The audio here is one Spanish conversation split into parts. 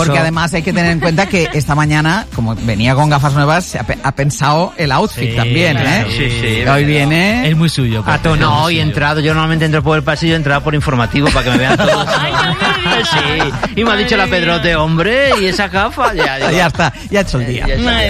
Porque además hay que tener en cuenta que esta mañana, como venía con gafas nuevas, ha pensado el outfit también, ¿eh? Sí. Hoy viene... Es muy suyo. No, hoy he entrado, yo normalmente entro por el pasillo, he entrado por informativo para que me vean todos. Sí, y me ha dicho la Pedrote, hombre, y esa gafa, ya está, ya ha hecho el día.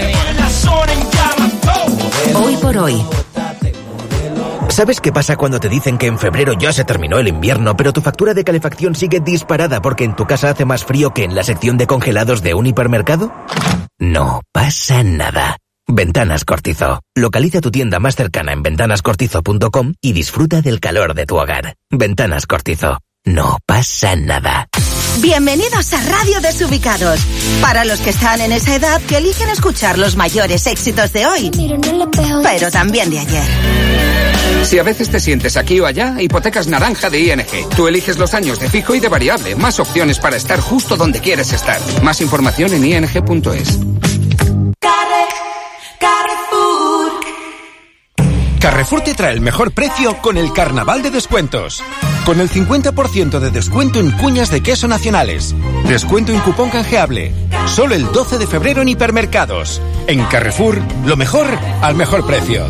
Hoy por hoy. ¿Sabes qué pasa cuando te dicen que en febrero ya se terminó el invierno, pero tu factura de calefacción sigue disparada porque en tu casa hace más frío que en la sección de congelados de un hipermercado? No pasa nada. Ventanas Cortizo. Localiza tu tienda más cercana en ventanascortizo.com y disfruta del calor de tu hogar. Ventanas Cortizo. No pasa nada. Bienvenidos a Radio Desubicados. Para los que están en esa edad que eligen escuchar los mayores éxitos de hoy, pero también de ayer. Si a veces te sientes aquí o allá, Hipotecas Naranja de ING. Tú eliges los años de fijo y de variable. Más opciones para estar justo donde quieres estar. Más información en ing.es. Carrefour te trae el mejor precio con el Carnaval de Descuentos. Con el 50% de descuento en cuñas de queso nacionales. Descuento en cupón canjeable. Solo el 12 de febrero en hipermercados. En Carrefour, lo mejor al mejor precio.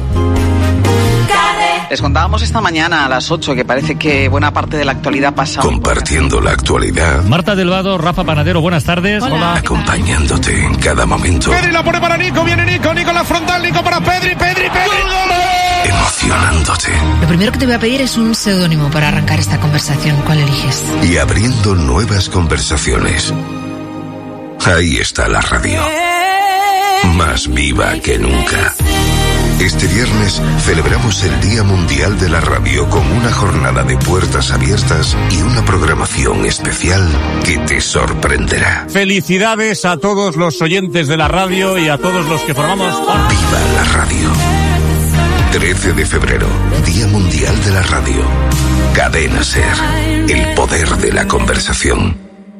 Les contábamos esta mañana a las 8 que parece que buena parte de la actualidad pasa. Compartiendo la actualidad. Marta del Vado, Rafa Panadero, buenas tardes. Hola. Acompañándote en cada momento. Pedri la pone para Nico, viene Nico la frontal, Nico para Pedri. Emocionándote. Lo primero que te voy a pedir es un seudónimo para arrancar esta conversación. ¿Cuál eliges? Y abriendo nuevas conversaciones. Ahí está la radio. Más viva que nunca. Este viernes celebramos el Día Mundial de la Radio con una jornada de puertas abiertas y una programación especial que te sorprenderá. Felicidades a todos los oyentes de la radio y a todos los que formamos parte. ¡Viva la radio! 13 de febrero, Día Mundial de la Radio. Cadena SER, el poder de la conversación.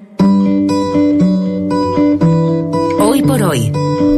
Hoy por hoy.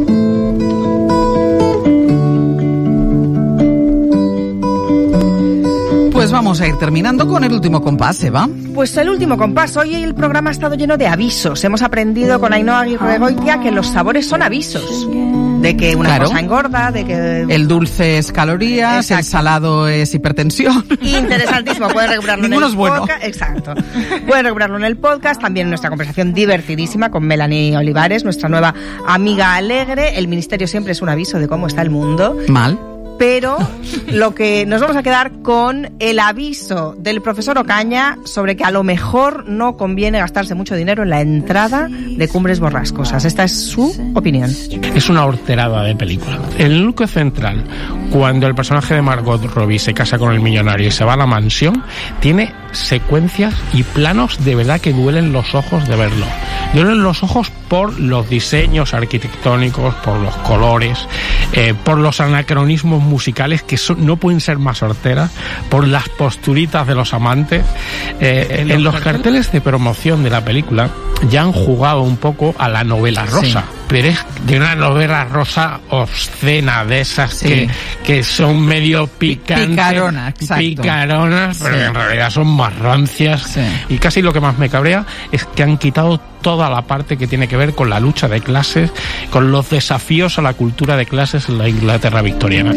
Pues vamos a ir terminando con el último compás, Eva. Pues el último compás. Hoy el programa ha estado lleno de avisos. Hemos aprendido con Ainhoa Aguirregoitia que los sabores son avisos. De que una cosa engorda, de que... El dulce es calorías, exacto. El salado es hipertensión. Interesantísimo, pueden recuperarlo en el podcast. Exacto. Pueden recuperarlo en el podcast, también en nuestra conversación divertidísima con Melanie Olivares, nuestra nueva amiga alegre. El ministerio siempre es un aviso de cómo está el mundo. Mal. Pero lo que nos vamos a quedar con el aviso del profesor Ocaña sobre que a lo mejor no conviene gastarse mucho dinero en la entrada de Cumbres Borrascosas. Esta es su opinión. Es una horterada de película. El núcleo central, cuando el personaje de Margot Robbie se casa con el millonario y se va a la mansión, tiene secuencias y planos de verdad que duelen los ojos de verlo. Duelen los ojos por los diseños arquitectónicos, por los colores, por los anacronismos musicales que no pueden ser más horteras, por las posturitas de los amantes. En los carteles de promoción de la película ya han jugado un poco a la novela rosa. Sí. Pero es de una novela rosa obscena, de esas que son medio picantes, picaronas, pero en realidad son más rancias. Sí. Y casi lo que más me cabrea es que han quitado toda la parte que tiene que ver con la lucha de clases, con los desafíos a la cultura de clases en la Inglaterra victoriana.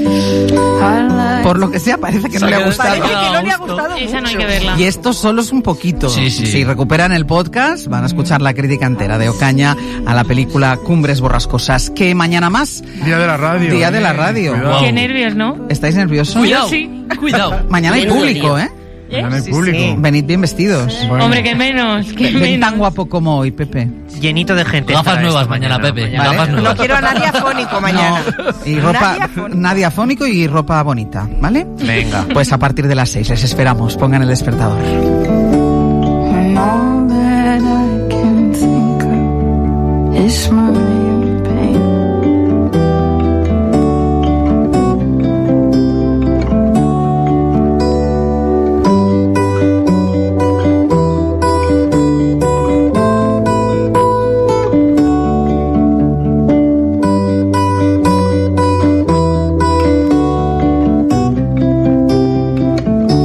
Por lo que sea, parece que no le ha gustado. Parece que no le ha gustado mucho. Esa no hay que verla. Y esto solo es un poquito. Sí. Si recuperan el podcast, van a escuchar la crítica entera de Ocaña a la película Cumbres Borrascosas. ¿Qué mañana más? Día de la radio. Día de la radio. Wow. Qué nervios, ¿no? ¿Estáis nerviosos? Cuidado. Sí. Cuidado. Mañana hay público, ¿eh? Mañana hay público. Sí. Venid bien vestidos. Bueno. Hombre, que menos. Ven tan guapo como hoy, Pepe. Llenito de gente. Gafas nuevas mañana, Pepe. ¿Vale? Gafas nuevas. No quiero a nadie afónico mañana. No. Y ropa, nadie afónico y ropa bonita, ¿vale? Venga. Pues a partir de las 6 les esperamos. Pongan el despertador.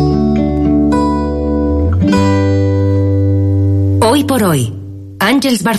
Hoy por hoy, Ángels Barcelona.